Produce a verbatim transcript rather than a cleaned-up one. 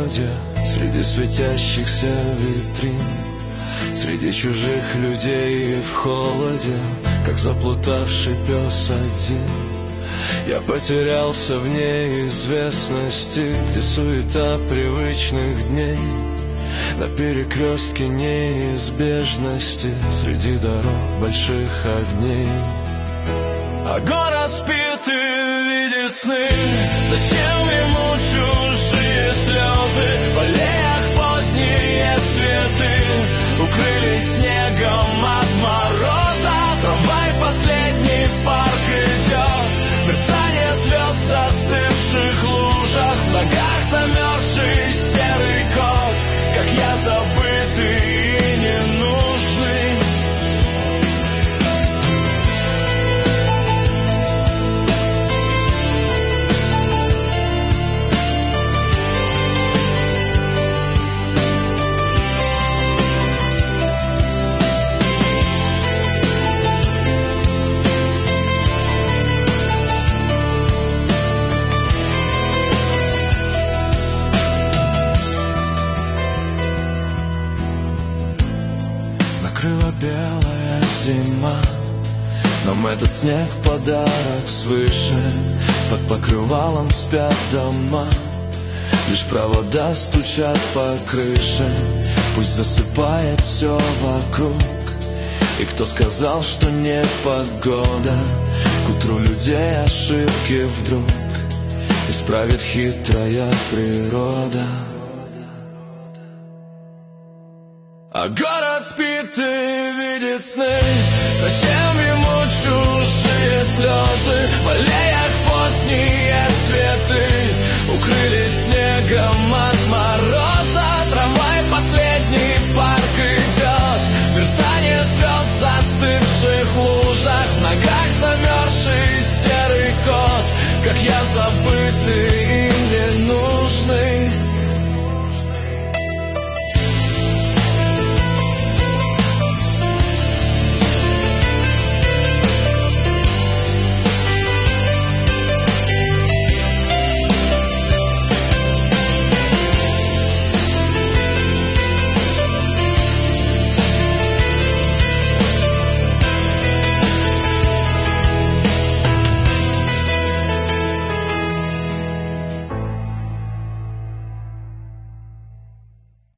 холоде, среди светящихся витрин, среди чужих людей и в холоде, как заплутавший пес один. Я потерялся в неизвестности, где суета привычных дней, на перекрестке неизбежности, среди дорог больших огней. А город спит и видит сны, зачем ему чужие слезы? В аллеях поздние цветы укрылись снегом от мороза. Трамвай последний в парк идет, мерцание звезд в застывших лужах, в ногах замерзший серый кот, как я забытый и ненужный. Накрыла белая зима, нам этот снег подарок свыше. Под покрывалом спят дома, лишь провода стучат по крыше. Пусть засыпает все вокруг. И кто сказал, что не погода, к утру людей ошибки вдруг исправит хитрая природа. А город спит и видит сны, зачем ему чужие слезы?